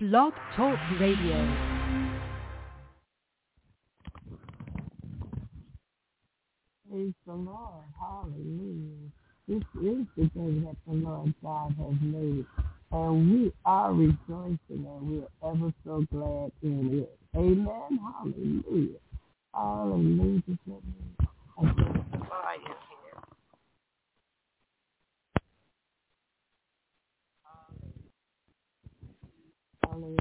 Blog Talk Radio. Praise the Lord. Hallelujah. This is the day that the Lord God has made. And we are rejoicing and we're ever so glad in it. Amen. Hallelujah. Hallelujah. Just let me adjust the volume here. Hallelujah.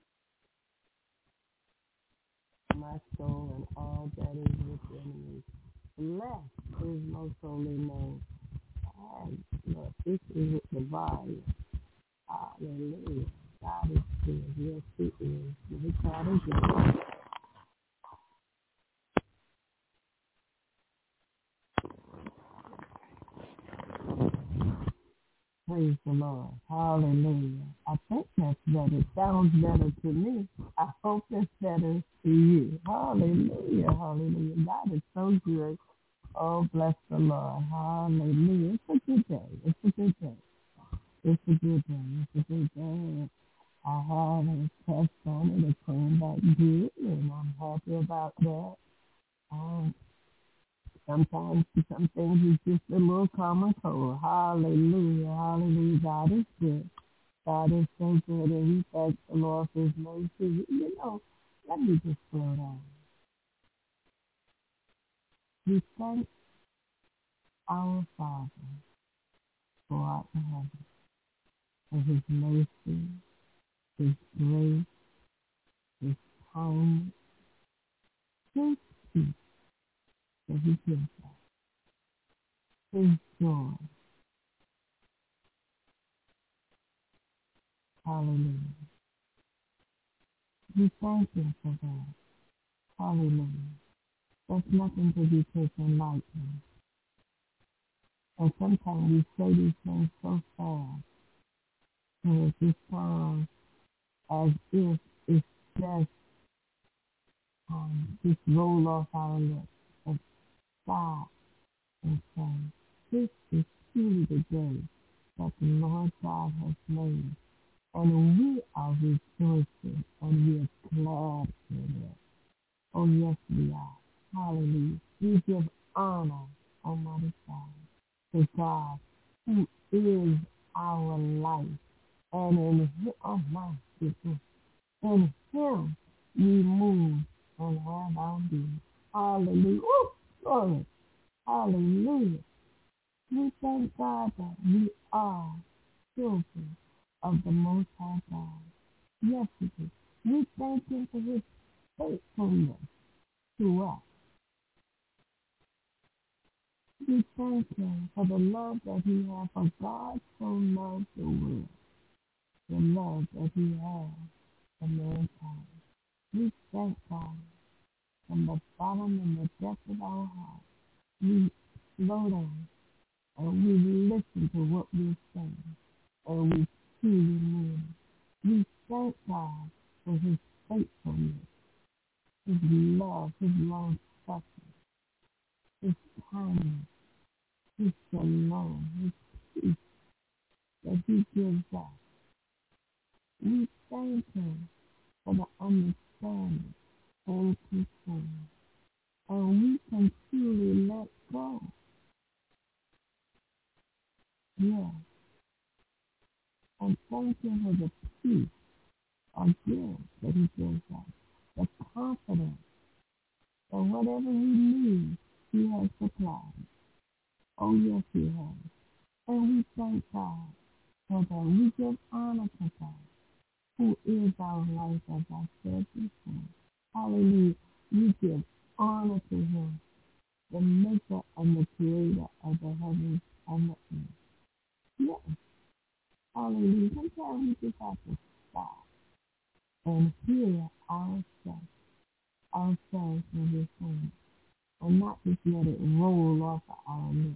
My soul and all that is within me. Blessed is most holy name. And look, this is the volume. Hallelujah. God is good. Yes, He is. Let me try it again. Praise the Lord. Hallelujah. I think that's better. It sounds better to me. I hope it's better to you. Hallelujah. Hallelujah. God is so good. Oh, bless the Lord. Hallelujah. It's a good day. It's a good day. It's a good day. It's a good day. I had a test on it. It came back good, and I'm happy about that. Sometimes some things is just a little common cold. Hallelujah. Hallelujah. God is good. God is so good, and we thank the Lord for His mercy. You know, let me just slow down. We thank our Father for our heaven, for His mercy, His grace, His kindness, His peace that He gives us, His joy. Hallelujah. We thank Him for that. Hallelujah. That's nothing to be taken lightly. And sometimes we say these things so fast, and it just sounds as if it's just roll off our lips and stop and say, this is truly the day that the Lord God has made. And we are rejoicing and we are glad in it. Oh, yes, we are. Hallelujah. We give honor, Almighty God, to God, who is our life. And in Him, oh my goodness, in Him we move and have our being. Hallelujah. Oh, glory. Hallelujah. We thank God that we are children of the Most High God. Yes, we do. We thank Him for His faithfulness to us. We thank Him for the love that He has, for God so loved the world, the love that He has for mankind. We thank God from the bottom and the depth of our heart. We slow down and we listen to what we're saying, and we truly mean it. We thank God for His faithfulness, His love, His long suffering, His kindness, His shalom, His peace that He gives us. We thank Him for the understanding and concern, and we can truly let go. Yeah. And thank Him for the peace again that He gives us, the confidence that whatever we need, He has supplied. Oh, yes, He has. And we thank God for that. We give honor to God, who is our life, as I said before. Hallelujah. We give honor to Him, the maker and the creator of the heavens and the earth. Yes. Hallelujah. Sometimes we just have to stop and hear ourselves when we're saying, and not just let it roll off of our lips.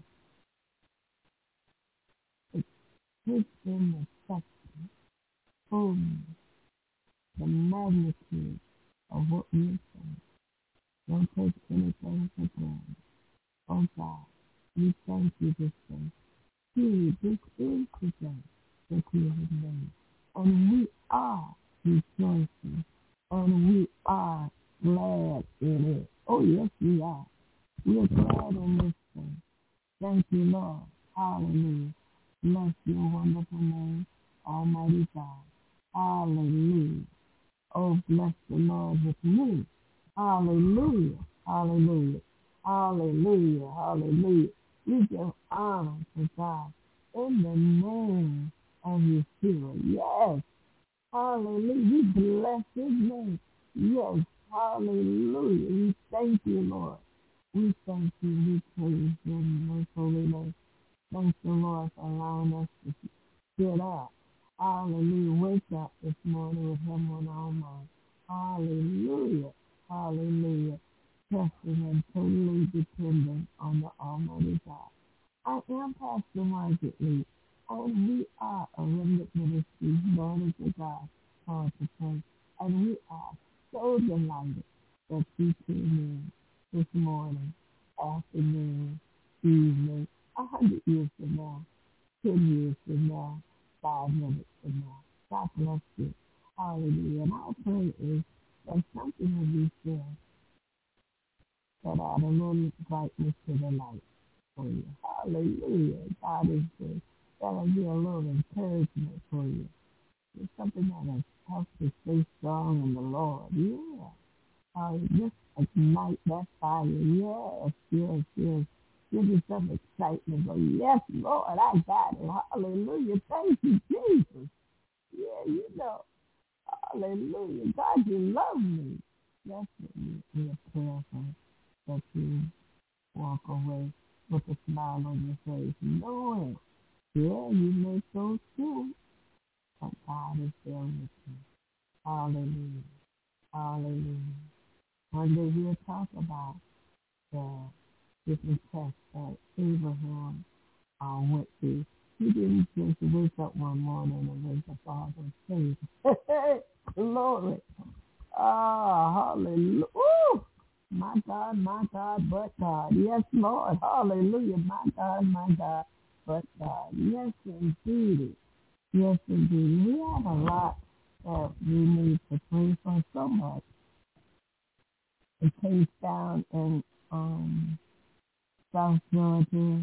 It puts in the substance, fullness, the magnitude of what we're saying. Don't take anything for granted. Oh God, we thank You this day. Truly, this is the day that You have made. And we are rejoicing, and we are glad in it. Oh, yes, we are. We are glad in this thing. Thank you, Lord. Hallelujah. Bless your wonderful name, Almighty God. Hallelujah. Oh, bless the Lord with me. Hallelujah. Hallelujah. Hallelujah. Hallelujah. We give honor to God in the name of Yeshua. Yes. Hallelujah. We bless his name. Yes. Hallelujah. We thank you, Lord. We thank you. We praise your most holy name. Thank the Lord for allowing us to get up. Hallelujah. Wake up this morning with him on our mind. Hallelujah. Hallelujah. Trusting and totally dependent on the Almighty God. I am Pastor Margaret Lee, and we are a remnant ministry, glory to God, called to pray. And we are so delighted that you came in this morning, afternoon, evening, 100 years from now, 10 years from now, 5 minutes from now. God bless you. Hallelujah. And our prayer is that something will be said that add a little brightness to the light for you. Hallelujah. God is good. That'll be a little encouragement for you. It's something that will help you stay strong in the Lord. Yeah. Just ignite that fire. Yes, yes, yes. Give you some excitement. Go, yes, Lord, I got it. Hallelujah. Thank you, Jesus. Yeah, you know. Hallelujah. God, you love me. That's what we are prayerful that you walk away with a smile on your face, knowing, yeah, you may go through, but God is there with you. Hallelujah. Hallelujah. One day we'll talk about the different tests that Abraham went through. He didn't just wake up one morning and wake up all those things. Glory. Ah, hallelujah. Ooh, my God, but God. Yes, Lord. Hallelujah. My God, but God. Yes, indeed. Yes, indeed. We have a lot that we need to pray for so much. It case down in South Georgia,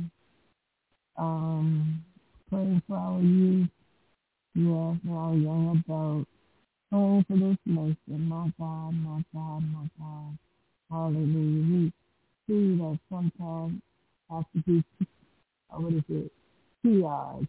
praying for our youth, yes, our young adults, praying for this nation. My God, my God, my God. Hallelujah. We see that sometimes have to be, what is it, triage,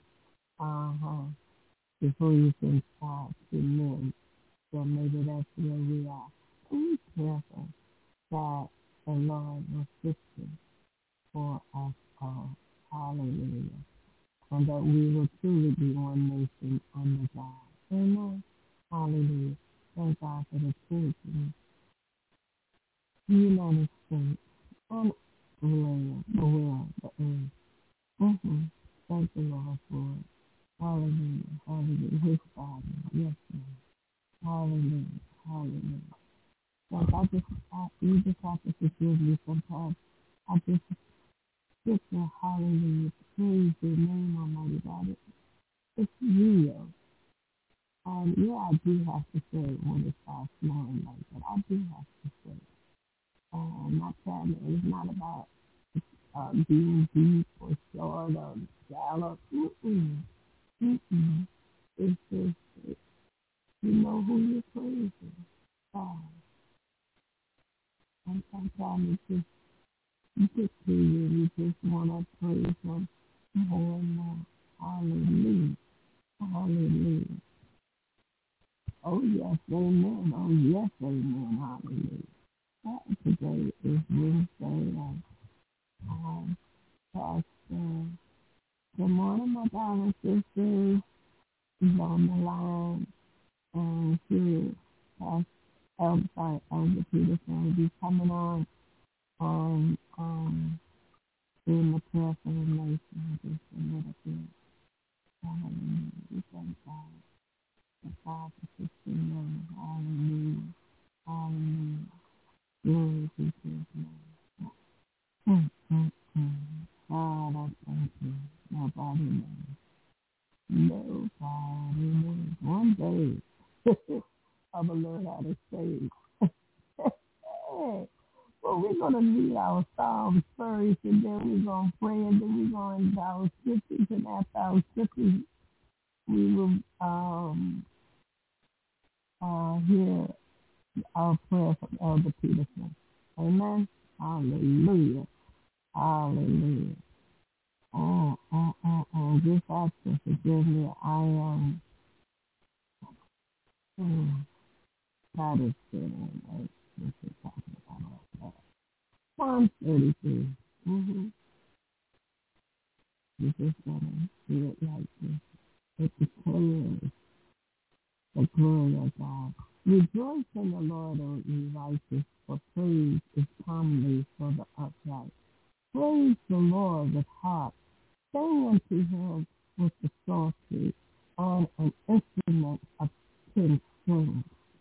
before you can start to move. So maybe that's where we are. Be careful that the Lord will fix it for us all. Hallelujah. And that we will truly be one nation under God. Amen. Hallelujah. Thank God for the church in the United States and the world, the earth. Thank the Lord for it. Hallelujah. Hallelujah. His Father. Yes, Lord. Hallelujah. Hallelujah. Like you just have to forgive me sometimes. I just sit there, hallelujah, praise your name, Almighty God. It's real. And yeah, I do have to say it when it starts snowing like that. I do have to say it. My family is not about being deep or short or shallow. It's just, you know who you're praising. God. And sometimes it's just, you get to you just want to praise him more and more. Hallelujah. Hallelujah. Oh, yes, amen. Oh, yes, amen. Hallelujah. Today is Wednesday. Pastor, good morning, my darling sisters. She's on the line. And she, Elder Peterson will be coming on doing the prayer for the nation just a little bit. Hallelujah. We thank God. God for 15 minutes. Hallelujah. Hallelujah. Glory be to his name. God, I thank you. Nobody knows. Nobody knows. One day, I'm going to learn how to sing. Well, we're going to read our Psalms first, and then we're going to pray, and then we're going to into our scriptures, and after our scriptures, we will hear our prayer from Elder Peterson. Amen. Hallelujah. Hallelujah. Just ask to forgive me. I am God is good. This is talking about all that. Psalm 33. You just gotta do it like this. It declares the glory of God. Rejoice in the Lord, O ye righteous, for praise is comely for the upright. Praise the Lord with harp. Sing unto him with the psaltery on an instrument of 10 strings.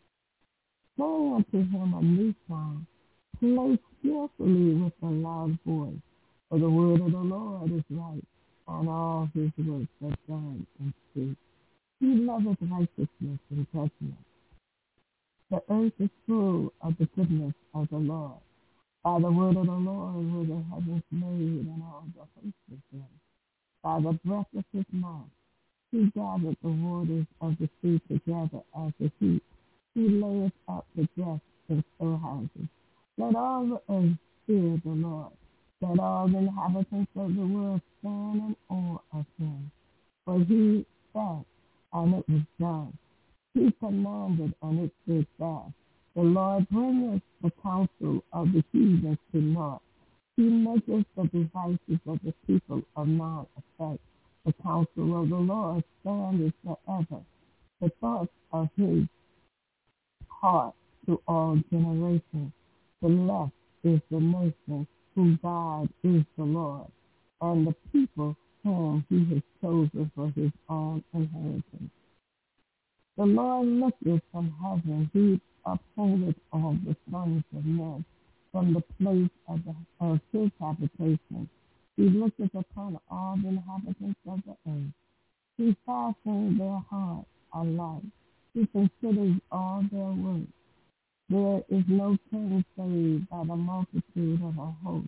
Sing unto him a new song. Play skillfully with a loud voice. For the word of the Lord is right, and all his works are done in truth. He loveth righteousness and judgment. The earth is full of the goodness of the Lord. By the word of the Lord were the heavens made, and all the hosts of them. By the breath of his mouth he gathered the waters of the sea together as a heap. He layeth up the dust in storehouses. Let all the earth fear the Lord. Let all the inhabitants of the world stand in awe of him. For he said, and it was done. He commanded, and it stood fast. The Lord bringeth the counsel of the heathens to naught. He maketh the devices of the people of none effect. The counsel of the Lord standeth forever. The thoughts of his heart to all generations. Blessed is the nation whose God is the Lord, and the people whom he has chosen for his own inheritance. The Lord looketh from heaven, he upholdeth all the sons of men from the place of his habitation. He looketh upon all the inhabitants of the earth. He fashioned their hearts alike. He considers all their works. There is no king saved by the multitude of a host.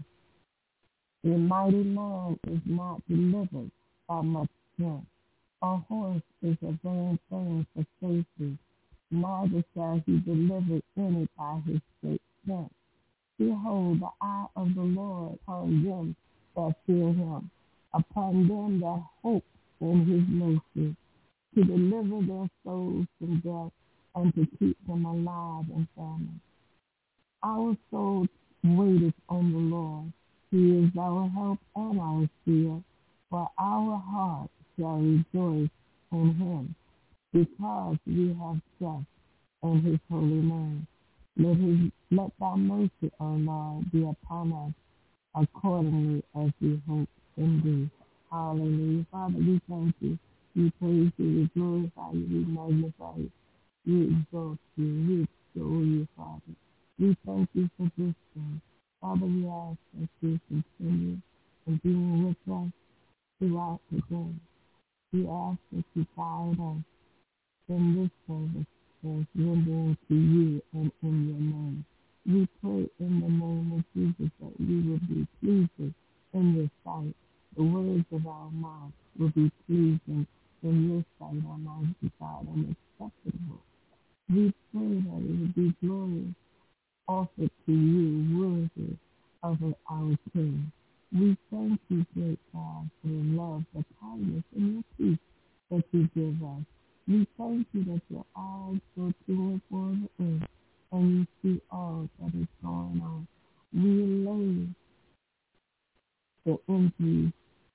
The mighty man is not delivered by much strength. A horse is a vain thing for safety, neither shall he deliver any by his great strength. Behold, the eye of the Lord upon them that fear him, upon them that hope in his mercy, to deliver their souls from death and to keep them alive in famine. Our soul waiteth on the Lord. He is our help and our shield, for our heart shall rejoice in him, because we have trust in his holy name. Let thy mercy, O Lord, be upon us accordingly as we hope in thee. Hallelujah. Father, we thank you. We praise you. We glorify you. We magnify you. We exalt you. We extol you, Father. We thank you for this day. Father, we ask that you continue in being with us throughout the day. We ask that you guide us in this service as rendering to you and in your name. We pray in the name of Jesus that we will be pleasing in your sight. The words of our mouth will be pleasing in your sight, Almighty God, and acceptable. We pray that it will be glorious, offered to you, worthy of our King. We thank you, great God, for the love, the kindness, and your peace that you give us. We thank you that your eyes go to and for the earth, and you see all that is going on. We lay the injuries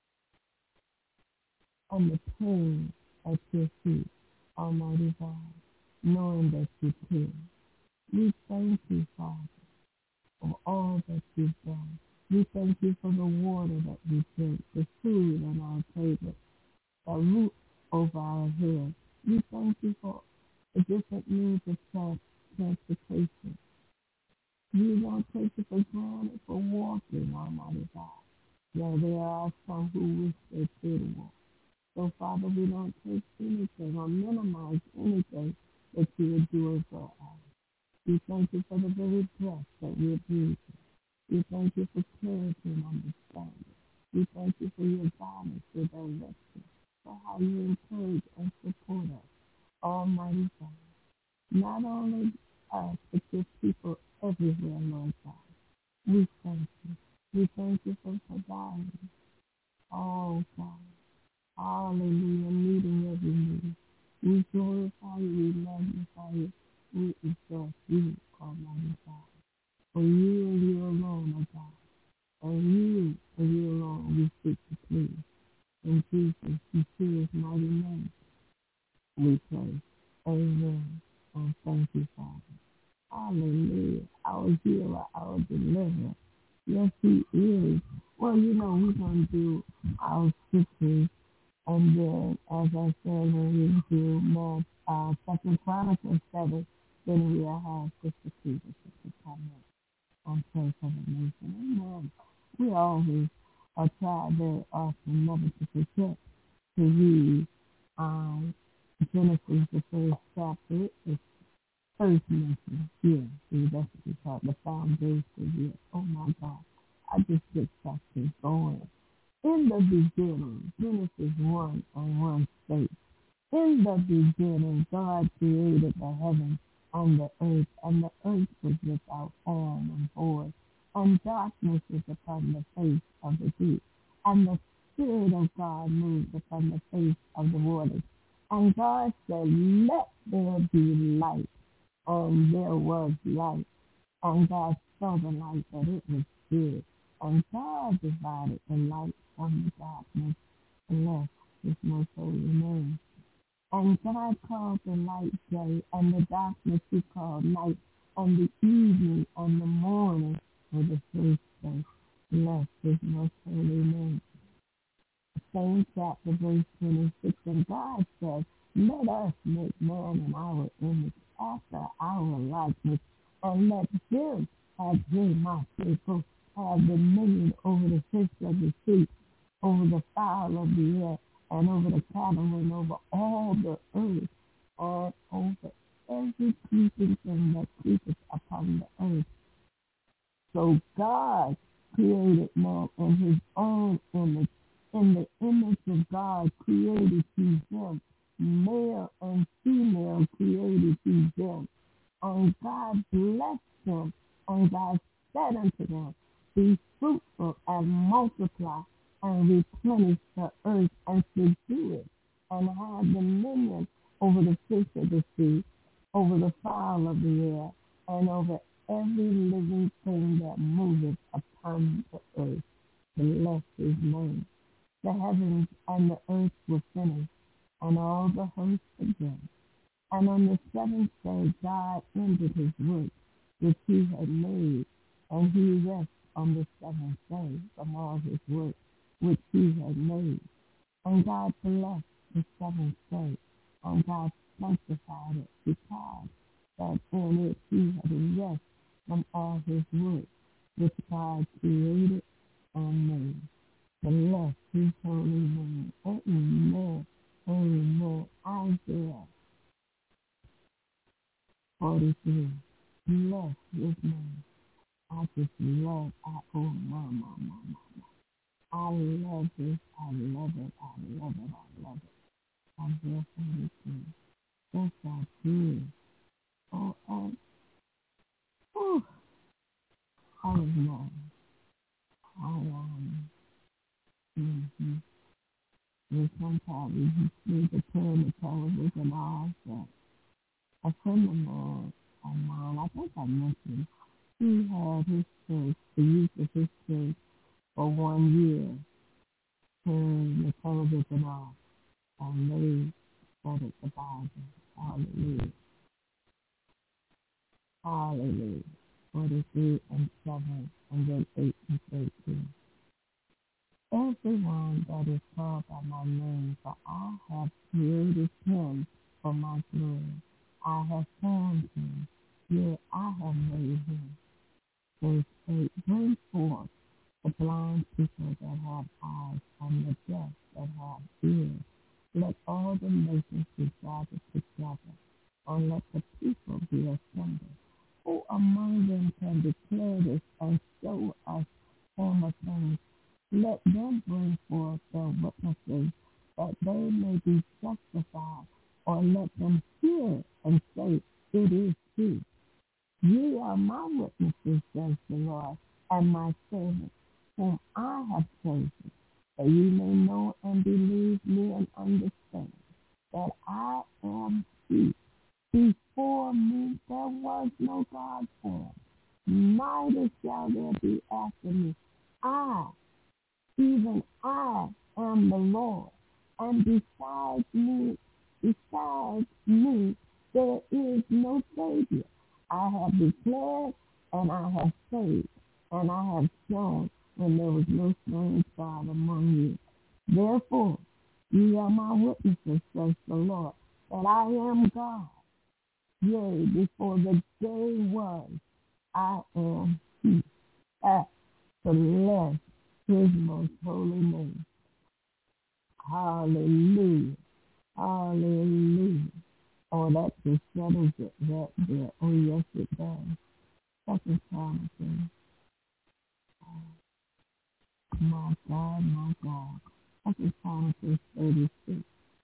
and the pain at your feet, Almighty God, knowing that you care. We thank you, Father, for all that you've done. We thank you for the water that we drink, the food on our table, the roof over our head. We thank you for the different means of transportation. We don't take it for granted for walking, Almighty God. Yeah, there are some who wish they could walk. So, Father, we don't take anything or minimize anything that you are doing for us. We thank you for the very breath that we're breathing. We thank you for clarity and understanding. We thank you for your guidance, your direction, for how you encourage and support us, Almighty God. Not only us, but your people everywhere, Lord God. We thank you. We thank you for providing. Oh, God. Hallelujah. Meeting every need. We glorify you. We magnify you. We exalt you, Almighty God. For you and you alone, oh God. And you alone we seek to please. In Jesus, Yeshua's mighty name, we pray. Amen. And thank you, Father. Hallelujah. Our healer, our deliverer. Yes, he is. Well, we're going to do our scriptures. And then, as I said, when we do Second Chronicles 7, then we'll have Sister Peter, Sister Thomas, and pray for the nation. Amen. We always try very often never to forget to read Genesis, the first chapter. It's first mention here. See, that's what we call the foundation here. Oh my God. I just get chapters going. In the beginning, Genesis 1 and 1 states, in the beginning, God created the heavens and the earth was without form and void, and darkness was upon the face of the deep, and the Spirit of God moved upon the face of the waters. And God said, let there be light, and there was light. And God saw the light that it was good. And God divided the light from the darkness, and left his most holy name. And God called the light day, and the darkness he called night, and the evening and the morning were the first day. Bless his most holy name. Same chapter, verse 26, and God said, let us make man in our image, after our likeness, and let them have my people, have dominion over the fish of the sea, over the fowl of the air, and over the cattle, and over all the earth, and over every creeping thing that creepeth upon the earth. So God created man in his own image. In the image of God created he them. Male and female created he them. And God blessed them, and God said unto them, be fruitful and multiply, and replenish the earth, and subdue it, and have dominion over the fish of the sea, over the fowl of the air, and over every living thing that moveth upon the earth. Bless his name. The heavens and the earth were finished, and all the hosts again. And on the seventh day God ended his work which he had made, and he rested on the seventh day from all his work which he had made. And God blessed the seventh day, and God sanctified it, because that in it he had rest from all his work which God created and made. Bless his holy name. Amen. Amen. Isaiah 43. Bless his name. I just love, I love this. I love it. I love it. I love it. Isaiah 43. Yes, I do. Oh, oh, I love. Mm-hmm. And sometimes we need to turn the television off. A friend of mine, I think I mentioned, he had his church, the youth of his church, for 1 year, turn the television off, and they studied the Bible. Hallelujah. Hallelujah. 43 and 7, and then 8 and 13. Everyone that is called by my name, for I have created him for my glory. I have formed him, yea, I have made him. Verse 8, bring forth the blind people that have eyes, and the deaf that have ears. Let all the nations be gathered together, and let the assembly? Who among them can declare this and show us former things? Let them bring forth their witnesses, that they may be justified, or let them hear and say, it is true. Ye are my witnesses, says the Lord, and my servant, whom I have chosen, that ye may know and believe me and understand that I am He. Before me there was no God formed, neither shall there be after me. I, even I, am the Lord, and besides me, there is no Savior. I have declared, and I have saved, and I have shown when there was no strange God among you. Therefore, ye are my witnesses, says the Lord, that I am God. Yea, before the day was, I am He. To bless His most holy name. Hallelujah. Hallelujah. Oh, that just settles it right there. Oh, yes, it does. Second Chronicles. My God, my God. Second Chronicles 36,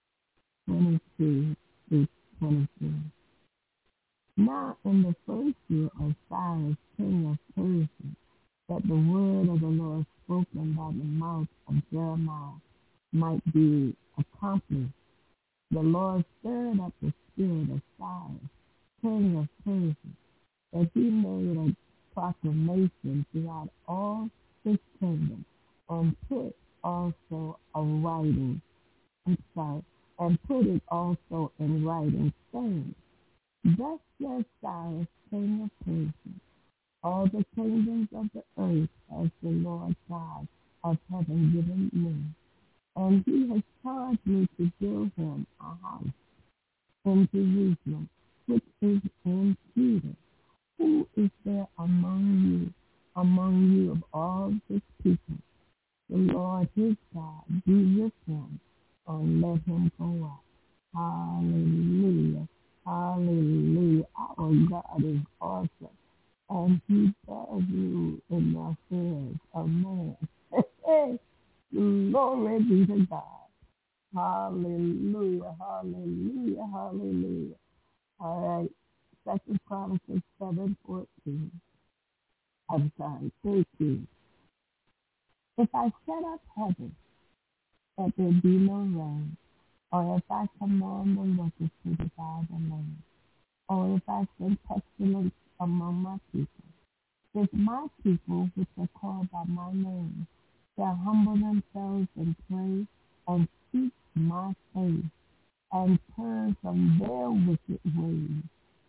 22 through 23. Now in the first year of Cyrus, king of Persia, that the word of the Lord spoken by the mouth of Jeremiah might be accomplished, the Lord stirred up the spirit of Cyrus, king of Persia, that he made a proclamation throughout all his kingdom, and put also a writing, and put it also in writing, saying, Thus says Cyrus, king of Persia, all the kingdoms of the earth has the Lord God of heaven given me, and he has charged me to build him a house in Jerusalem, which is in Judah. Who is there among you of all his people? The Lord his God be with him, and let him go up. Hallelujah. Hallelujah. Our God is awesome, and he does rule in the affairs of man. Glory be to God. Hallelujah. Hallelujah. Hallelujah. All right. Second Chronicles 7:14. I'm sorry, 13. If I set up heaven, that there be no rain, or if I command the locusts to devour the land, or if I send pestilence among my people, if my people, which are called by my name, shall humble themselves and pray and seek my face and turn from their wicked ways,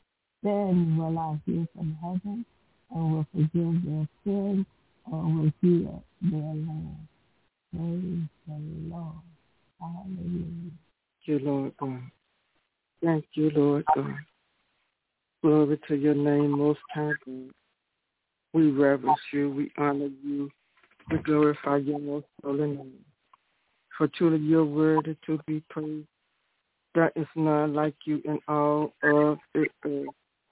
then will I hear from heaven and will forgive their sins and will heal their land. Praise the Lord. Hallelujah. Thank you, Lord God. Thank you, Lord God. Glory to your name, Most High God. We reverence you. We honor you. We glorify your most holy name. For truly your word is to be praised. There is none like you in all of the earth.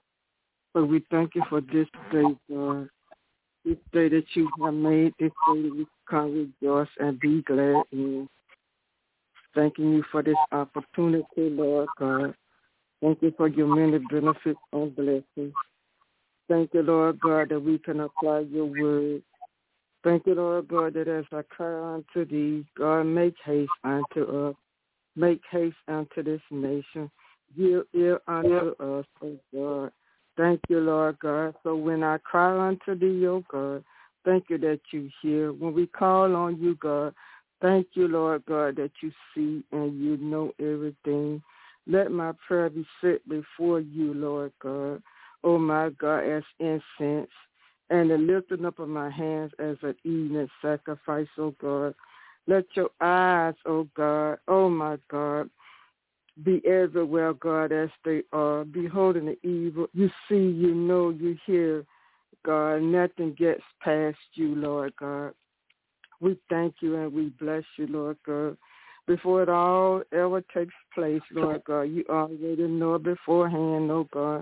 But we thank you for this day, God. This day that you have made, this day that we can rejoice and be glad in. Thanking you for this opportunity, Lord God. Thank you for your many benefits and blessings. Thank you, Lord God, that we can apply your word. Thank you, Lord God, that as I cry unto thee, God, make haste unto us. Make haste unto this nation. Give ear unto us, O God. Thank you, Lord God. So when I cry unto thee, O God, thank you that you hear. When we call on you, God, thank you, Lord God, that you see and you know everything. Let my prayer be set before you, Lord God. Oh, my God, as incense, and the lifting up of my hands as an evening sacrifice, oh God. Let your eyes, oh God, oh my God, be everywhere, God, as they are, beholding the evil. You see, you know, you hear, God. Nothing gets past you, Lord God. We thank you and we bless you, Lord God. Before it all ever takes place, Lord God, you already know beforehand, oh God.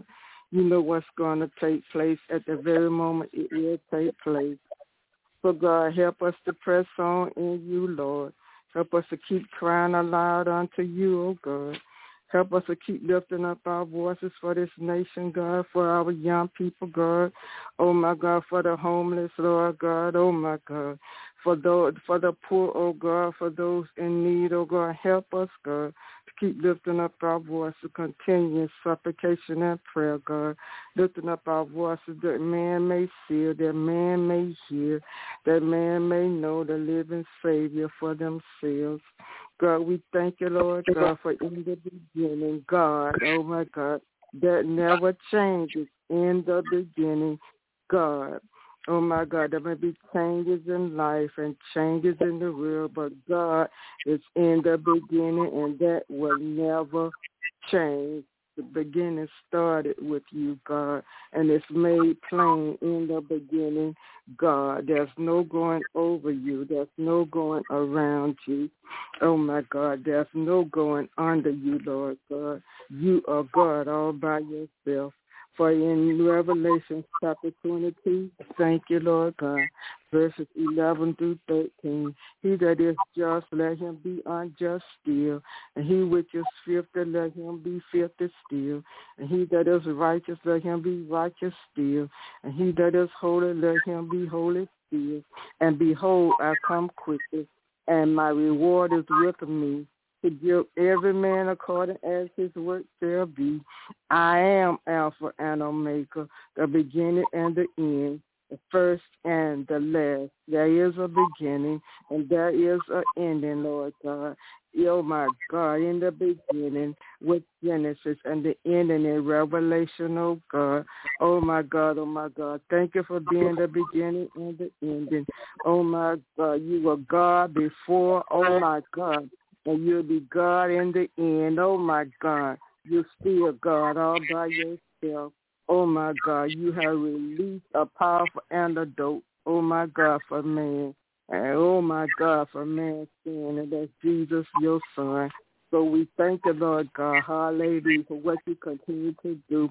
You know what's going to take place at the very moment it will take place. So, God, help us to press on in you, Lord. Help us to keep crying aloud unto you, oh God. Help us to keep lifting up our voices for this nation, God, for our young people, God. Oh, my God, for the homeless, Lord God. Oh, my God. For the poor, oh God, for those in need, oh God. Help us, God, to keep lifting up our voices, continuous supplication and prayer, God. Lifting up our voices that man may see, that man may hear, that man may know the living Savior for themselves. God, we thank you, Lord God, for in the beginning, God, oh my God, that never changes in the beginning, God. Oh my God, there may be changes in life and changes in the world, but God is in the beginning and that will never change. The beginning started with you, God, and it's made plain in the beginning, God. There's no going over you. There's no going around you. Oh, my God, there's no going under you, Lord God. You are God all by yourself. For in Revelation chapter 22, thank you, Lord God, verses 11 through 13, he that is just, let him be unjust still, and he which is filthy, let him be filthy still, and he that is righteous, let him be righteous still, and he that is holy, let him be holy still. And behold, I come quickly, and my reward is with me, to give every man according as his work shall be. I am Alpha and Omega, the beginning and the end, the first and the last. There is a beginning and there is an ending, Lord God. Oh, my God, in the beginning with Genesis and the ending in Revelation, oh, God. Oh, my God, oh, my God. Thank you for being the beginning and the ending. Oh, my God, you were God before, oh, my God. And you'll be God in the end. Oh, my God. You're still God all by yourself. Oh, my God. You have released a powerful antidote. Oh, my God, for man. And oh, my God, for man's sin. And that's Jesus, your son. So we thank you, Lord God. Hallelujah, for what you continue to do.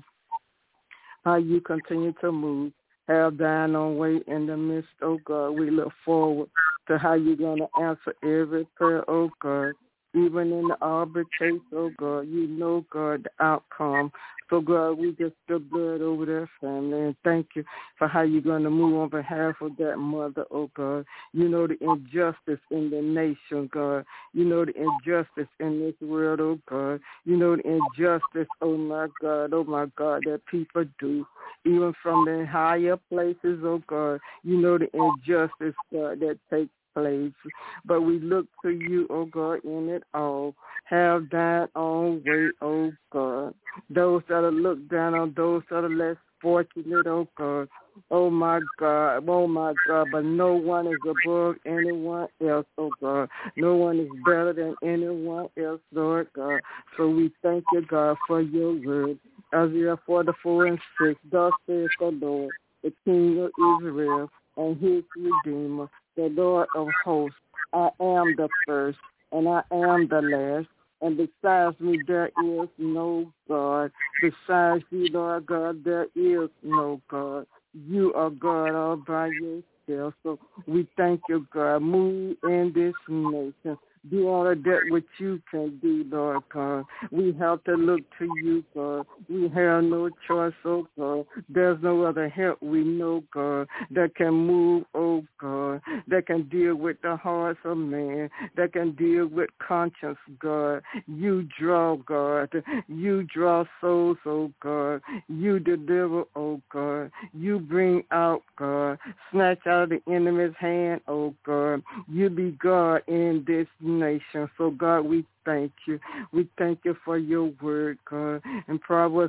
How you continue to move. Have thine own way in the midst, oh, God. We look forward to how you're going to answer every prayer, oh, God. Even in the arbitration, oh, God, you know, God, the outcome. So, God, we just the blood over their family. And thank you for how you're going to move on behalf of that mother, oh, God. You know the injustice in the nation, God. You know the injustice in this world, oh, God. You know the injustice, oh, my God, that people do. Even from the higher places, oh, God. You know the injustice, God, that takes place. But we look to you, oh God, in it all. Have thine own way, oh God. Those that are looked down on, those that are less fortunate, oh God. Oh my God, but no one is above anyone else, oh God. No one is better than anyone else, Lord God. So we thank you, God, for your word. Isaiah 44:6, thus says the Lord, the King of Israel, and his Redeemer, the Lord of hosts. I am the first, and I am the last, and besides me there is no God. Besides you, Lord God, there is no God. You are God all by yourself. So we thank you, God. Move in this nation. Do all of that what you can do, Lord God. We have to look to you, God. We have no choice, oh God. There's no other help we know, God, that can move, oh God, that can deal with the hearts of man, that can deal with conscience, God. You draw, God. You draw souls, oh God. You deliver, oh God. You bring out, God. Snatch out of the enemy's hand, oh God. You be God in this nation. So, God, we thank you. We thank you for your word, God. In Proverbs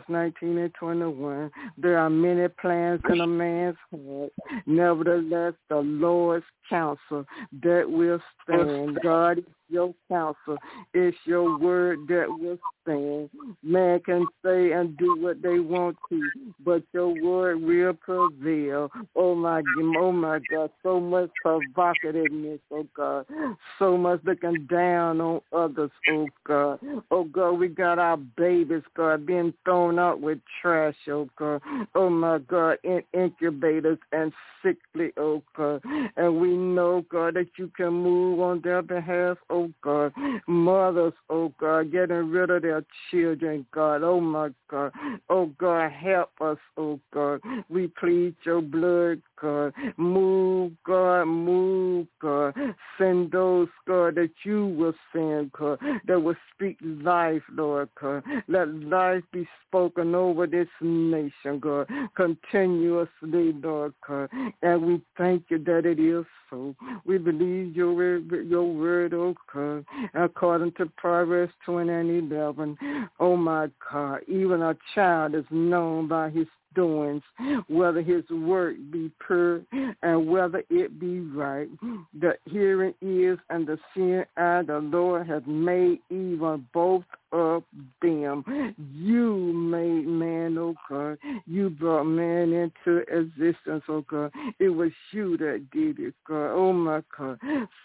19:21, there are many plans in a man's heart. Nevertheless, the Lord's counsel that will stand. God is your counsel. It's your word that will stand. Man can say and do what they want to, but your word will prevail. Oh my God, so much provocativeness, oh God, so much looking down on others, oh God. Oh God, we got our babies, God, being thrown out with trash, oh God. Oh my God, in incubators and sickly, oh God. And we know, God, that you can move on their behalf, oh God. Mothers, oh God, getting rid of their children, God. Oh my God. Oh God, help us, oh God. We plead your blood, God. Move, God, move, God. Send those, God, that you will send, God, that will speak life, Lord, God. Let life be spoken over this nation, God, continuously, Lord, God. And we thank you that it is so. We believe your word, oh God, according to Proverbs 20 and 11. Oh my God, even a child is known by his doings, whether his work be pure and whether it be right. The hearing ears and the seeing eye, the Lord has made even both of them. You made man, oh God. You brought man into existence, oh God. It was you that did it, God. Oh my God.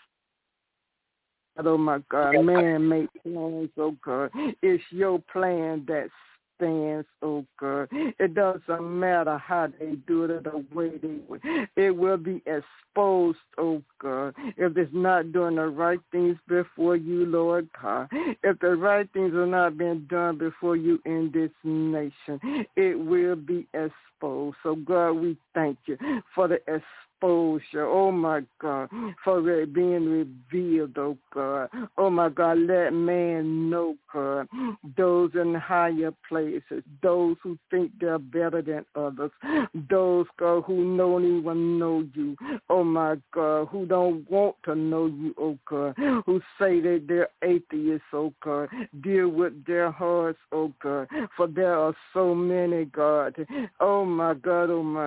Oh my God, man made plans, oh God. It's your plan that stands, oh God. It doesn't matter how they do it or the way they will. It will be exposed, oh God, if it's not doing the right things before you, Lord God. If the right things are not being done before you in this nation, it will be exposed. So God, we thank you for the exposure, oh my God, for it being revealed, oh God. Oh my God, let man know, God, those in higher places, those who think they're better than others, those, God, who don't even know you, oh my God, who don't want to know you, oh God, who say that they're atheists, oh God, deal with their hearts, oh God, for there are so many, God, oh my God,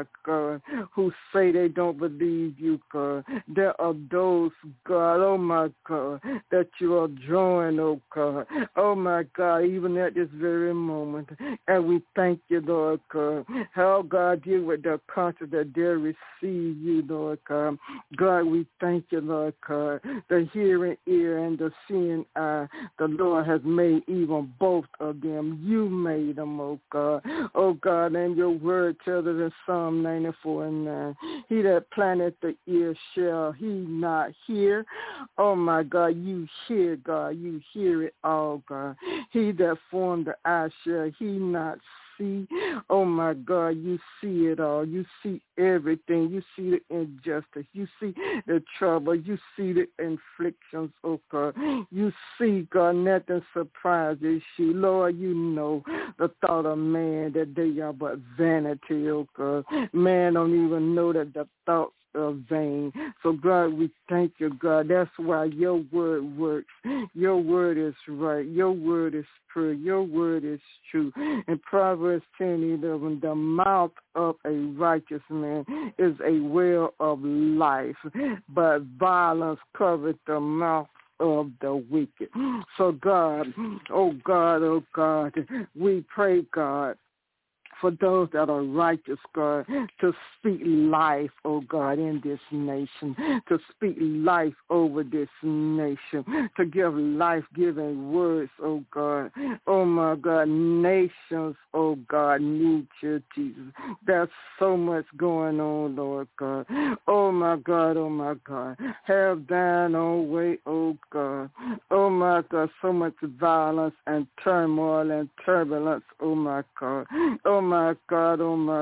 who say they don't believe you, God. There are those, God, oh my God, that you are drawing, oh God, oh my God, even at this very moment. And we thank you, Lord God. How, God, deal with their conscience that they receive you, Lord God. God, we thank you, Lord God. The hearing ear and the seeing eye, the Lord has made even both of them. You made them, oh God. Oh God, and your word tells us in Psalm 94 and 9, he that planteth the ear shall he not hear. Oh my God, you hear, God. You hear it all, God. He that formed the eye shall he not see. Oh my God, you see it all. You see everything. You see the injustice. You see the trouble. You see the inflictions, oh God. You see, God, nothing surprises you. Lord, you know the thought of man that they are but vanity, oh God. Man don't even know that the thoughts of vain. So God, we thank you, God. That's why your word works. Your word is right. Your word is true. Your word is true. In Proverbs 10:11, the mouth of a righteous man is a well of life, but violence covereth the mouth of the wicked. So God, oh God, we pray, God, for those that are righteous, God, to speak life, oh God, in this nation, to speak life over this nation, to give life-giving words, oh God. Oh my God, nations, oh God, need you, Jesus. There's so much going on, Lord God. Oh my God, have thine own way, oh God. Oh my God, so much violence and turmoil and turbulence, oh my God. Oh my God,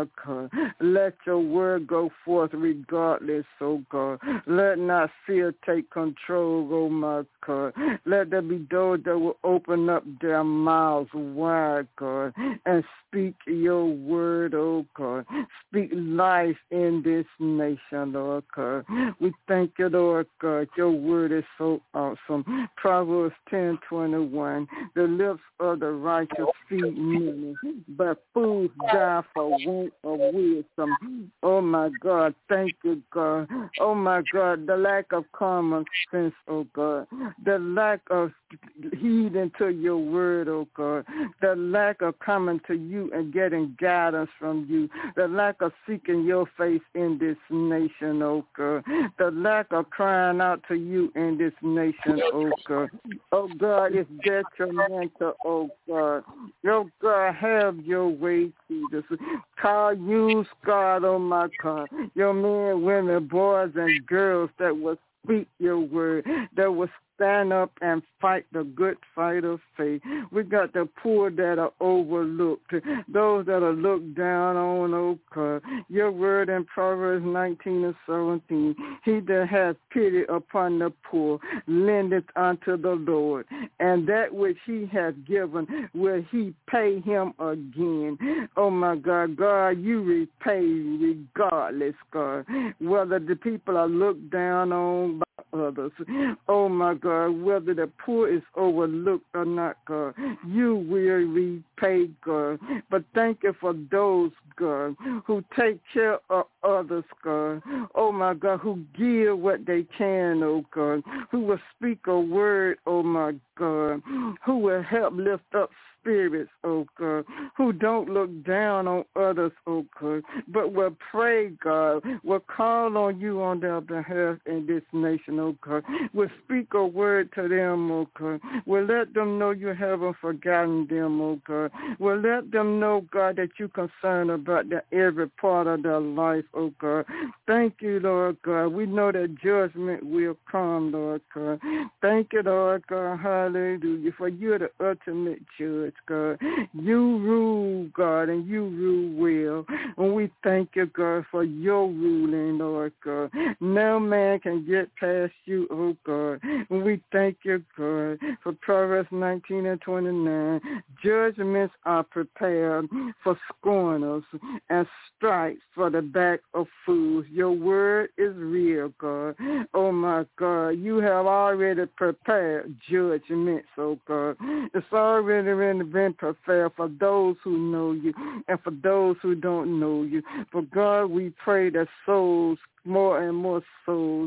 let your word go forth regardless, oh God. Let not fear take control, oh my God. Let there be those that will open up their mouths wide, God, and speak your word, oh God. Speak life in this nation, Lord God. We thank you, Lord God. Your word is so awesome. Proverbs 10:21. The lips of the righteous feed many, but fools die for want of wisdom. Oh my God, thank you, God. Oh my God, the lack of common sense, oh God. The lack of heeding to your word, oh God. The lack of coming to you and getting guidance from you. The lack of seeking your face in this nation, oh God. The lack of crying out to you in this nation, oh God. Oh God, it's detrimental, oh God. Oh God, have your way, Jesus. Call, use God, oh my God. Your men, women, boys, and girls that will speak your word, that will stand up and fight the good fight of faith. We got the poor that are overlooked, those that are looked down on, oh God. Your word in Proverbs 19:17, he that has pity upon the poor lendeth unto the Lord, and that which he has given will he pay him again. Oh my God, God, you repay regardless, God, whether the people are looked down on by others. Oh my God, whether the poor is overlooked or not, God, you will repay, God. But thank you for those, God, who take care of others, God. Oh my God, who give what they can, oh God, who will speak a word, oh my God, who will help lift up spirits, oh God, who don't look down on others, oh God, but will pray, God, will call on you on their behalf in this nation, oh God, will speak a word to them, oh God, will let them know you haven't forgotten them, oh God, will let them know, God, that you're concerned about every part of their life, oh God. Thank you, Lord God. We know that judgment will come, Lord God. Thank you, Lord God. Hallelujah. For you're the ultimate judge, God. You rule, God, and you rule well. And we thank you, God, for your ruling, Lord God. No man can get past you, oh God. And we thank you, God, for Proverbs 19:29. Judgments are prepared for scorners and stripes for the back of fools. Your word is real, God. Oh my God, you have already prepared judgments, oh God. It's already been prepared for those who know you and for those who don't know you. But God, we pray that souls, more and more souls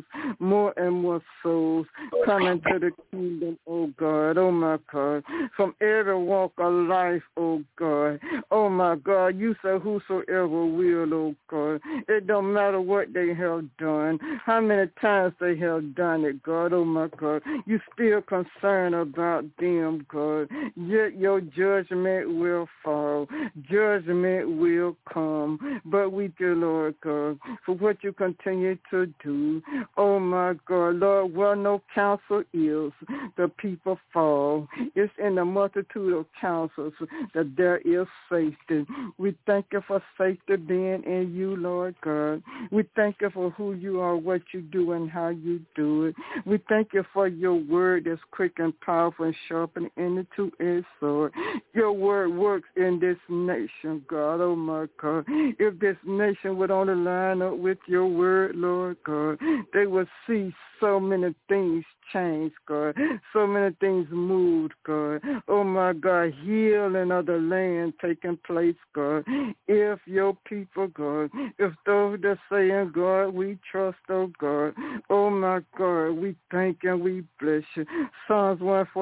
come into the kingdom, oh God, oh my God, from every walk of life, oh God, oh my God, you say whosoever will, oh God, it don't matter what they have done, how many times they have done it, God, oh my God, you still concerned about them, God, yet your judgment will fall, judgment will come, but we do, Lord God, for what you continue to do. Oh my God, Lord, where no counsel is, the people fall. It's in the multitude of counsels that there is safety. We thank you for safety being in you, Lord God. We thank you for who you are, what you do, and how you do it. We thank you for your word that's quick and powerful and sharp and in the two-edged sword. Your word works in this nation, God. Oh my God. If this nation would only line up with your word, Lord God, they would see so many things change, God. So many things moved, God. Oh my God, healing of the land taking place, God. If your people, God, if those that saying, God, we trust, oh God. Oh my God, we thank and we bless you. Psalms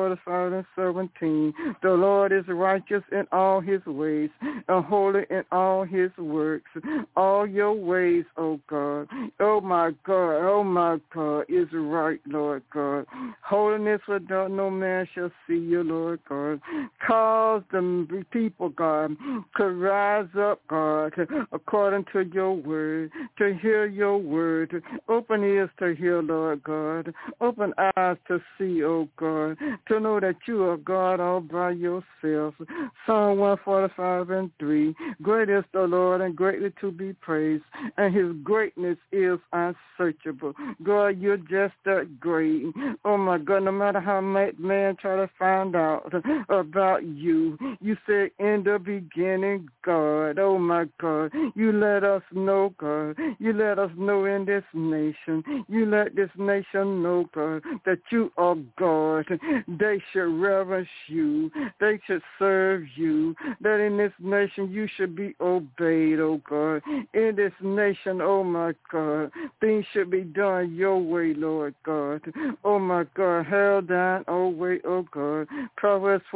145:17. The Lord is righteous in all his ways and holy in all his works. All your ways, oh God. Oh my God, is right, Lord God. Holiness without no man shall see you, Lord God. Cause the people, God, to rise up, God, according to your word, to hear your word. Open ears to hear, Lord God. Open eyes to see, oh God, to know that you are God all by yourself. Psalm 145:3. Great is the Lord and greatly to be praised, and his greatness is unsearchable. God, you're just that great. Oh my my God, no matter how man try to find out about you, you said in the beginning, God, oh my God, you let us know, God, you let us know in this nation, you let this nation know, God, that you are God. They should reverence you, they should serve you, that in this nation you should be obeyed, oh God. In this nation, oh my God, things should be done your way, Lord God. Oh my God, held down, oh way, oh God. Proverbs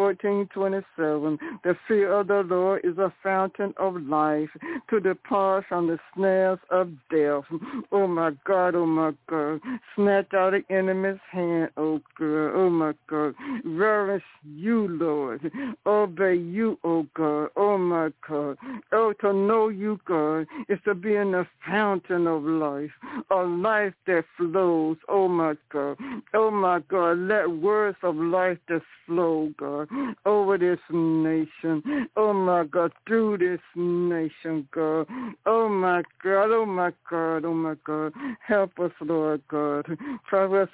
14:27. The fear of the Lord is a fountain of life, to depart from the snares of death. Oh my God, oh my God. Snatch out the enemy's hand, oh God, oh my God. Reverence you, Lord. Obey you, oh God, oh my God. Oh, to know you, God, is to be in the fountain of life, a life that flows, oh my God. Oh my God, let words of life just flow, God, over this nation. Oh my God, through this nation, God. Oh my God, oh my God, oh my God. Help us, Lord God. Proverbs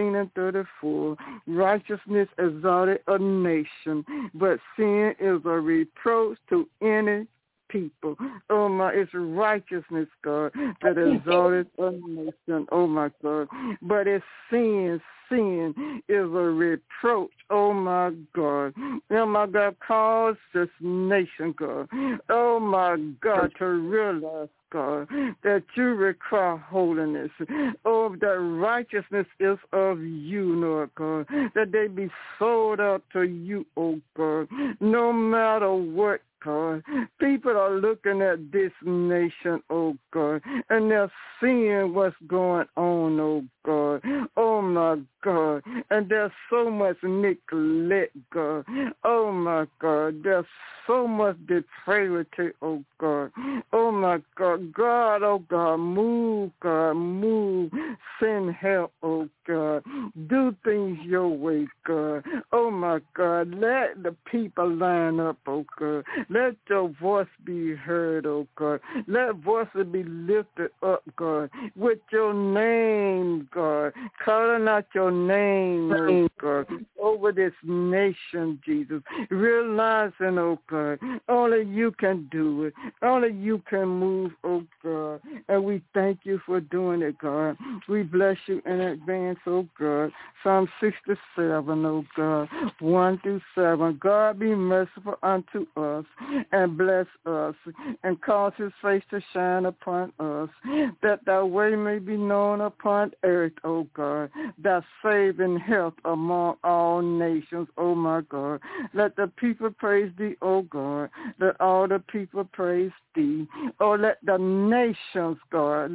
14:34. Righteousness exalted a nation, but sin is a reproach to any people. Oh my, it's righteousness, God, that exalted a nation. Oh my God. But it's sin is a reproach. Oh my God. Oh my God, cause this nation, God. Oh my God, to realize, God, that you require holiness. Oh, that righteousness is of you, Lord God. That they be sold out to you, oh God. No matter what, God. People are looking at this nation, oh God, and they're seeing what's going on, oh God. Oh my God. And there's so much neglect, God. Oh my God. There's so much depravity, oh God. Oh my God. God, oh God, move, God, move. Send help, oh God. Do things your way, God. Oh my God. Let the people line up, oh God. Let your voice be heard, oh God. Let voices be lifted up, God, with your name, God. Calling out your name, oh God, over this nation, Jesus. Realizing, oh God, only you can do it. Only you can move, oh God. And we thank you for doing it, God. We bless you in advance, oh God. Psalm 67, oh God, 1-7. God be merciful unto us and bless us and cause his face to shine upon us, that thy way may be known upon earth, O God, thy saving health among all nations, O my God. Let the people praise thee, O God. Let all the people praise thee. Oh, let the nations, God,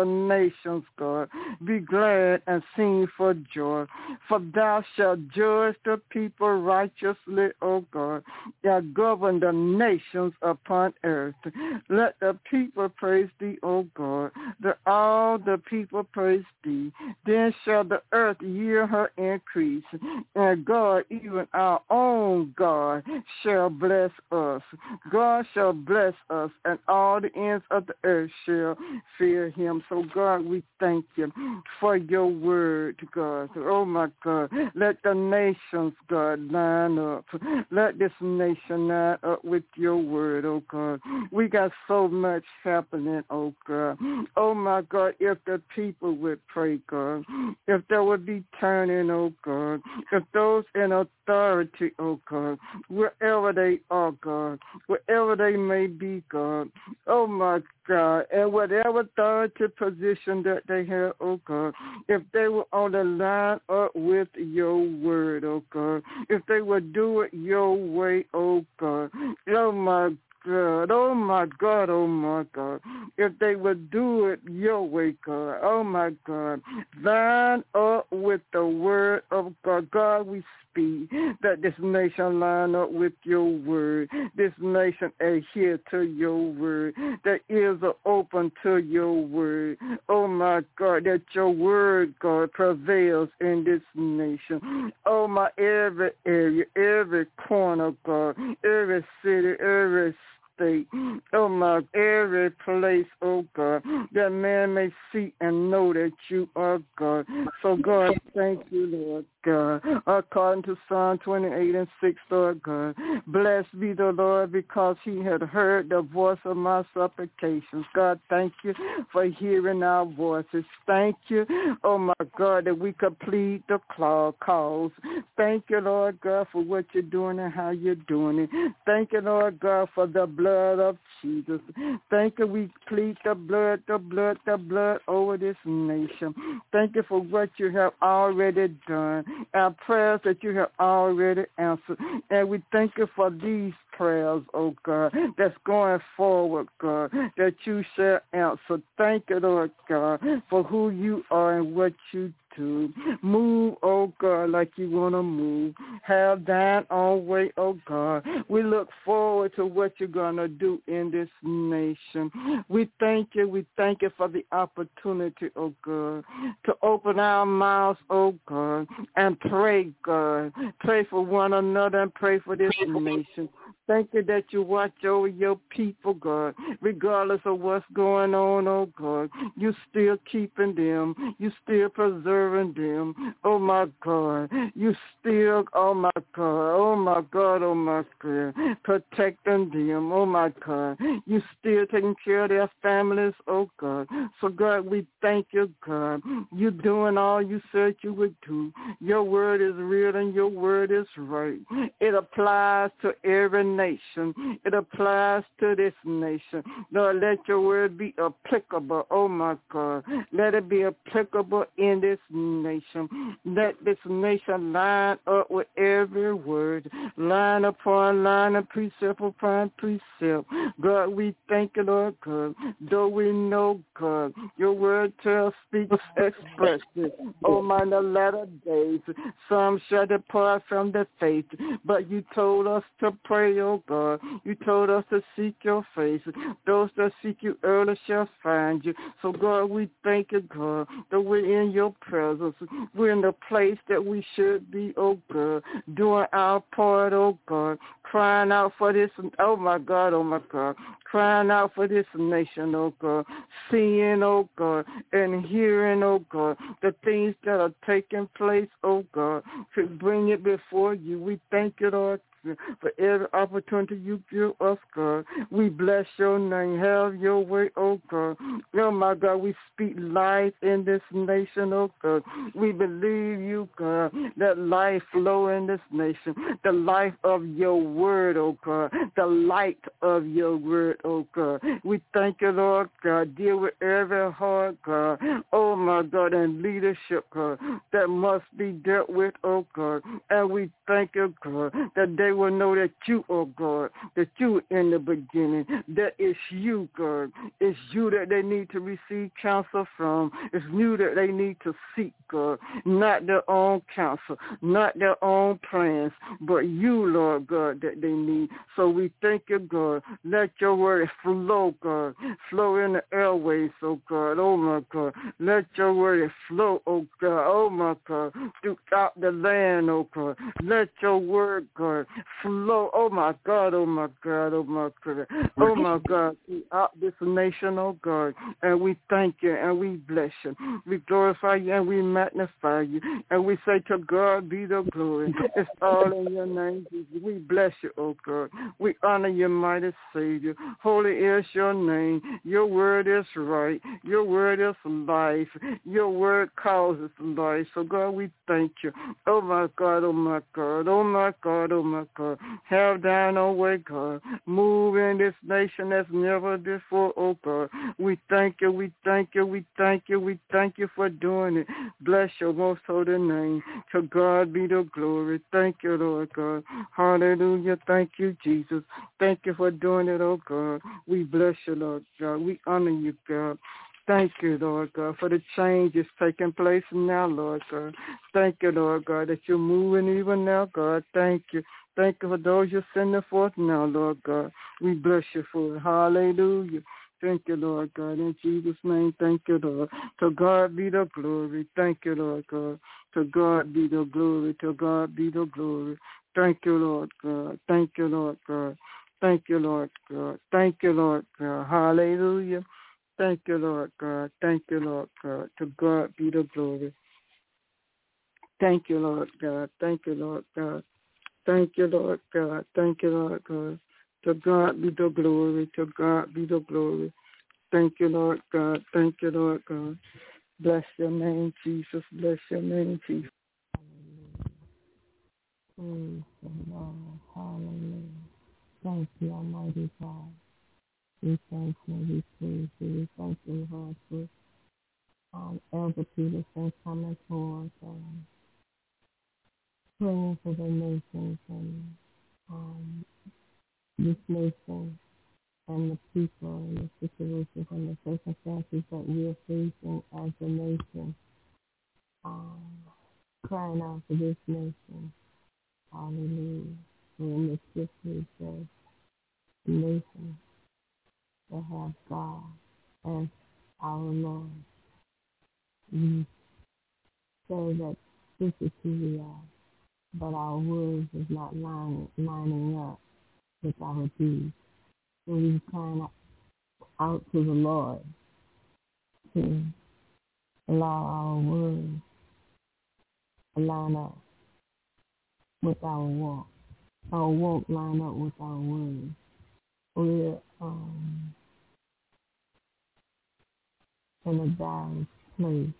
be glad and sing for joy. For thou shalt judge the people righteously, O God. Thou govern the nations upon earth. Let the people praise thee, O God. Let all the people praise thee. Then shall the earth yield her increase. And God, even our own God, shall bless us. God shall bless us, and all the ends of the earth shall fear him. So God, we thank you for your word, God. Oh my God. Let the nations, God, line up. Let this nation line up with your word, oh God. We got so much happening, oh God. Oh my God, if the people would pray, God. If there would be turning, oh God. If those in authority, oh God, wherever they are, God, wherever they may be, God. Oh my God, and whatever authority position that they have, oh God, if they were on the line up with your word, oh God, if they would do it your way, oh God, oh my God, oh my God, oh my God, if they would do it your way, God, oh my God, line up with the word of God. God, we speak that this nation line up with your word, this nation adhere to your word, that ears are open to your word, oh my God, that your word, God, prevails in this nation. Oh my, every area, every corner, God, every city, every state, oh my, every place, oh God, that man may see and know that you are God. So God, thank you, Lord God, according to Psalm 28:6, Lord God. Blessed be the Lord, because he had heard the voice of my supplications. God, thank you for hearing our voices. Thank you, oh my God, that we complete the cause. Thank you, Lord God, for what you're doing and how you're doing it. Thank you, Lord God, for the blood of Jesus. Thank you, we plead the blood over this nation. Thank you for what you have already done, our prayers that you have already answered. And we thank you for these prayers, oh God, that's going forward, God, that you shall answer. Thank you, Lord God, for who you are and what you do. Move, oh God, like you want to move. Have thine own way, oh God. We look forward to what you're going to do in this nation. We thank you for the opportunity, oh God, to open our mouths, oh God, and pray, God. Pray for one another and pray for this nation. Thank you that you watch over your people, God, regardless of what's going on, oh God. You still keeping them. You still preserving them. Oh, my God. You still, oh, my God, oh, my God, oh, my God, protecting them, oh, my God. You still taking care of their families, oh, God. So, God, we thank you, God. You doing all you said you would do. Your word is real and your word is right. It applies to every nation. It applies to this nation. Lord, let your word be applicable. Oh, my God. Let it be applicable in this nation. Let this nation line up with every word. Line upon line and precept upon precept. God, we thank you, Lord God. Though we know, God, your word tells, speaks expressly. Oh, my, in the latter days, some shall depart from the faith. But you told us to pray, oh God. You told us to seek your face. Those that seek you early shall find you. So, God, we thank you, God, that we're in your presence. We're in the place that we should be, oh God, doing our part, oh God, crying out for this, oh my God, crying out for this nation, oh God, seeing, oh God, and hearing, oh God, the things that are taking place, oh God, to bring it before you. We thank you, Lord, for every opportunity you give us, God. We bless your name. Have your way, oh God. Oh, my God, we speak life in this nation, oh God. We believe you, God, that life flow in this nation. The life of your word, oh God. The light of your word, oh God. We thank you, Lord God. Deal with every heart, God. Oh, my God, and leadership, God, that must be dealt with, oh God. And we thank you, God, that they will know that you, oh God, that you in the beginning, that it's you, God. It's you that they need to receive counsel from. It's you that they need to seek, God. Not their own counsel, not their own plans, but you, Lord God, that they need. So we thank you, God. Let your word flow, God. Flow in the airways, oh God. Oh, my God. Let your word flow, oh God. Oh, my God. Throughout the land, oh God. Let your word, God, flow. Oh, my God. Oh, my God. Oh, my God. Oh, my God. Throughout this nation, oh God. And we thank you and we bless you. We glorify you and we magnify you. And we say to God be the glory. It's all in your name, Jesus. We bless you, oh God. We honor your mighty Savior. Holy is your name. Your word is right. Your word is life. Your word causes life. So, God, we thank you. Oh, my God. Oh, my God. Oh, my God. Oh, my God. Have thine own way, God. Move in this nation as never before, oh God. We thank you. We thank you. We thank you. We thank you for doing it. Bless your most holy name. To God be the glory. Thank you, Lord God. Hallelujah. Thank you, Jesus. Thank you for doing it, oh God. We bless you, Lord God. We honor you, God. Thank you, Lord God, for the change is taking place now, Lord God. Thank you, Lord God, that you're moving even now, God. Thank you. Thank you for those you're sending forth now, Lord God. We bless you for it. Hallelujah. Thank you, Lord God. In Jesus' name, thank you, Lord. To God be the glory. Thank you, Lord God. To God be the glory. To God be the glory. Thank you, Lord God. Thank you, Lord God. Thank you, Lord God. Thank you, Lord God. Hallelujah. Thank you, Lord God. Thank you, Lord God. To God be the glory. Thank you, Lord God. Thank you, Lord God. Thank you, Lord God. Thank you, Lord God. To God be the glory. To God be the glory. Thank you, Lord God. Thank you, Lord God. Bless your name, Jesus. Bless your name, Jesus. Praise the Lord. Hallelujah. Thank you, Almighty God. We thank you. We praise you. We thank you, Lord, for Elder Peterson coming forth and praying for the nations and this nation and the people and the situations and the circumstances that we are facing as a nation. Crying out for this nation. Hallelujah. In the scriptures says, nation that have God as our Lord. We say that this is who we are, but our words is not lining up with our deeds. So we crying out to the Lord to allow our words to line up with our walk. Our walk line up with our words. We're in a dire place,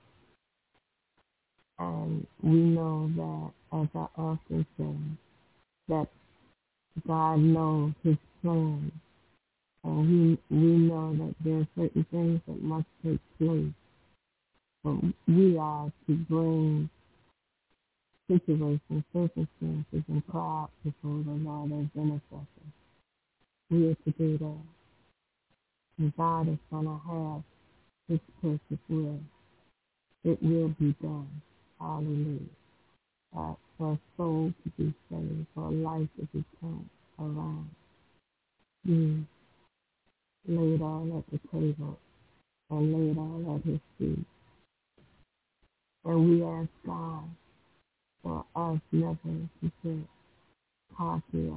and we know that, as I often say, that God knows His plan, and we know that there are certain things that must take place. But we are to bring situations, circumstances, and cry out before the Lord as intercessors. We are to do that. And God is going to have His perfect will. It will be done. Hallelujah. For a soul to be saved, for a life to be turned around. We lay it all at the table and lay it all at His feet. And we ask God for us never to get cocky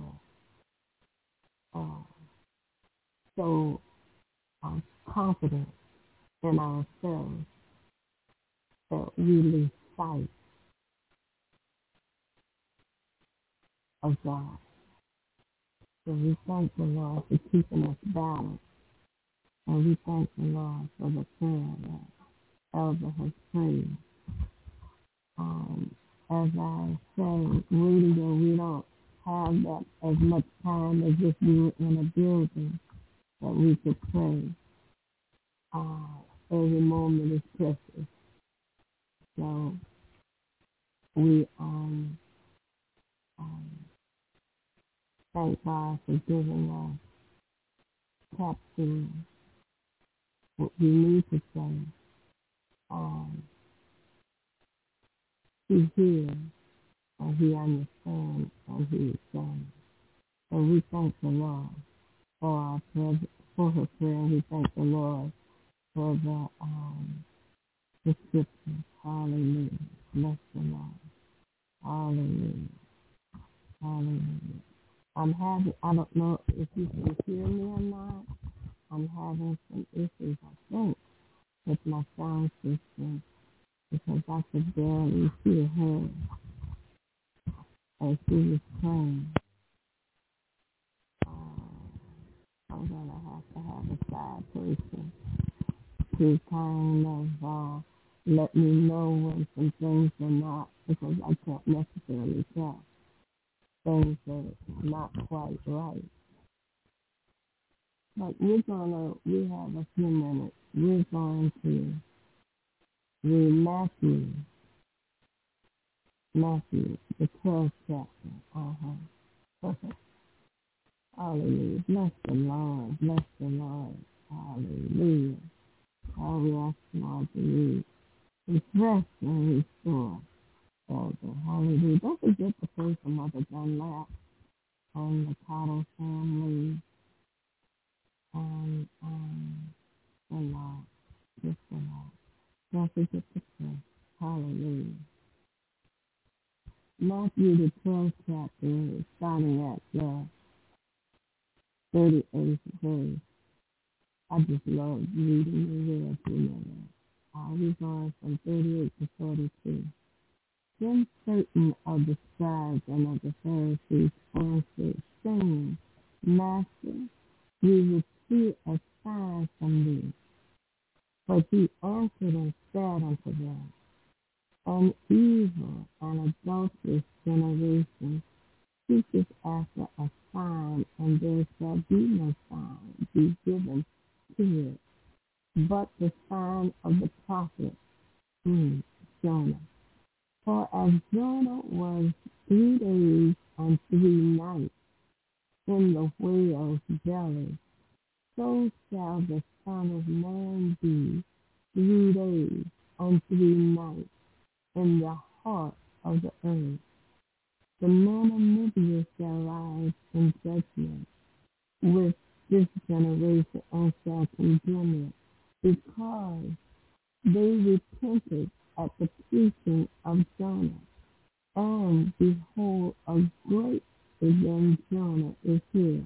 or so confident in ourselves that we lose sight of God. So we thank the Lord for keeping us balanced. And we thank the Lord for the prayer that Elder has prayed. As I say, radio, we don't have that as much time as if we were in a building that we could pray. Every moment is precious. So we thank God for giving us capturing what we need to say. He hears and He understands and He is done. So we thank the Lord for our prayer, for her prayer. We thank the Lord for the scriptures. Hallelujah. Bless the Lord. Hallelujah. Hallelujah. I don't know if you can hear me or not. I'm having some issues, I think, with my sound system because I could barely hear her as she was praying. I'm going to have a side person to kind of let me know when some things are not, because I can't necessarily tell things that are not quite right. But we have a few minutes. We're going to read Matthew, the 12th chapter. Hallelujah. Bless the Lord. Bless the Lord. Hallelujah. All we ask Lord to refresh and restore. Hallelujah. Don't forget to pray for Mother Dunlap and the Cottle family and the Lord. Just the Lord. Don't forget to pray. Hallelujah. Matthew, the 12th chapter, starting at the 38th verse. I just love reading the word, you know. We're going from 38 to 42. Then certain of the scribes and of the Pharisees answered, saying, Master, we would see a sign from thee. But he answered and said unto them, An evil and adulterous generation seeketh after a sign, and there shall be no sign be given to it, but the sign of the prophet Jonah. For as Jonah was 3 days and 3 nights in the whale's belly, so shall the Son of Man be 3 days and 3 nights in the heart of the earth. The men of Nineveh shall rise in judgment with this generation and shall condemn it, because they repented at the preaching of Jonah. And behold, a great again Jonah is here.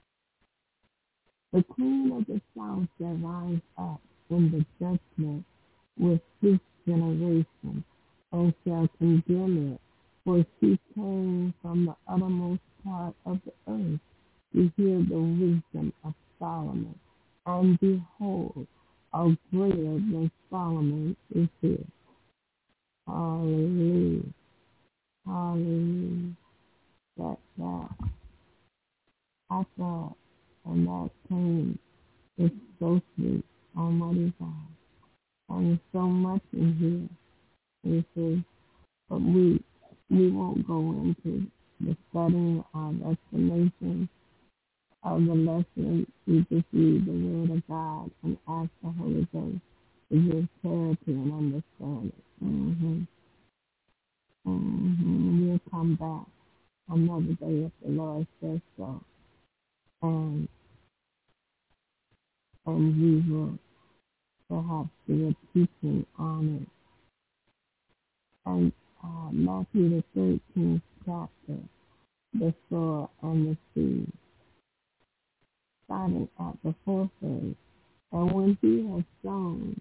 The queen of the south shall rise up in the judgment with this generation, and shall condemn it, for she came from the uttermost part of the earth to hear the wisdom of Solomon. And behold, a greater than Solomon is here. Hallelujah. Hallelujah. That I thought, and that came, it's so sweet, Almighty God. And there's so much in here. It says, but we won't go into the studying of explanation of the lesson. We just read the Word of God and ask the Holy Ghost to give clarity and understanding. We'll come back another day if the Lord says so. And we will perhaps do a teaching on it. And Matthew the 13th chapter, the sower and the seed, starting at the 4th verse. And when he had sown,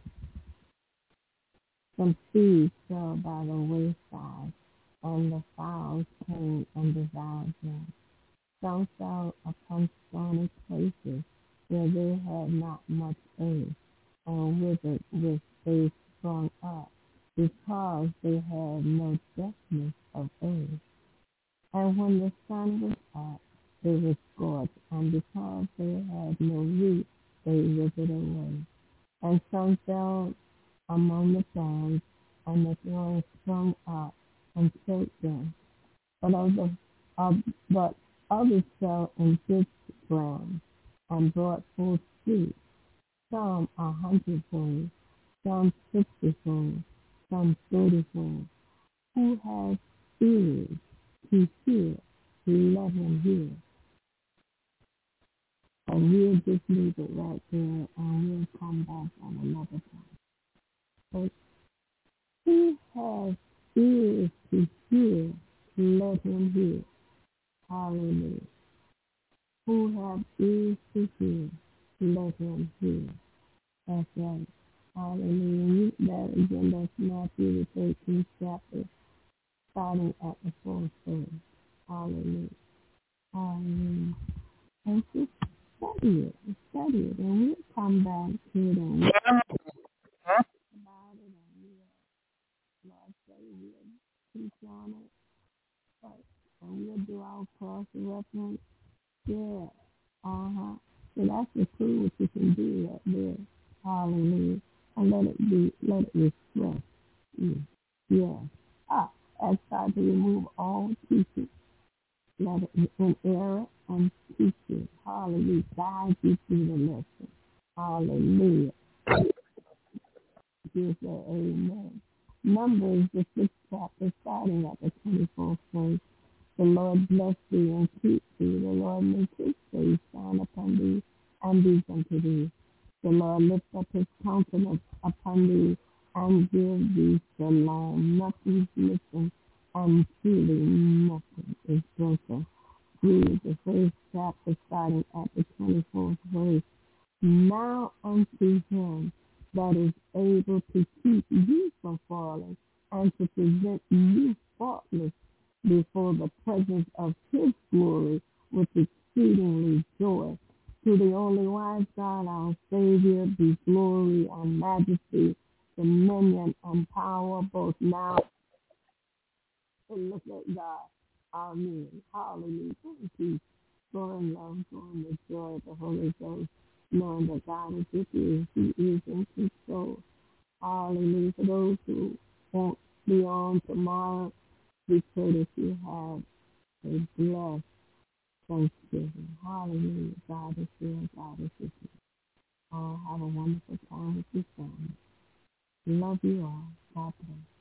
some seed fell by the wayside, and the fowls came and devoured them. Some fell upon stony places where they had not much earth, and withered with they sprung up, because they had no depthness of earth. And when the sun was up, they were scorched, and because they had no root, they withered away. And some fell among the thorns, and the thorns sprung up and choked them. But others fell in good ground and brought forth fruit, some 100-fold, some 60-fold, some 30-fold. Who has ears to hear, let him hear. And we'll just leave it right there, and we'll come back on another time. But who has ears to hear, let him hear. Hallelujah. Who have ears to hear, let him hear. That's right. Hallelujah. That again, that's Matthew the 13th chapter, starting at the 4th verse. Hallelujah. Hallelujah. And just study it, and we'll come back to it and we'll talk about it, and Lord say we'll teach on it, but, and we'll do our cross reference. Yeah. So that's the clue what you can do right there. Hallelujah. And let it express. Yeah. Ask God to remove all teaching. Let it in error and teach you. Hallelujah. Guide you through the lesson. Hallelujah. Give that amen. Numbers, the 6th chapter, starting at the 24th verse. The Lord bless thee and keep thee. The Lord make his face shine upon thee and be unto thee. The Lord lift up his countenance upon thee and give thee shalom. Nothing is missing and truly nothing is broken. Read the 1st chapter starting at the 24th verse. Now unto him that is able to keep you from falling and to present you faultless before the presence of his glory with exceedingly joy. To the only wise God, our Savior, be glory and majesty, dominion and power, both now and look at God. Amen. Hallelujah. Peace, joy and love, joy and the joy of the Holy Ghost, knowing that God is with you. He is in control. Hallelujah. For those who won't be on tomorrow, we pray that you have a blessed Thanksgiving. Hallelujah. God is here. God is with you. Oh, have a wonderful time with your family. Love you all. God bless.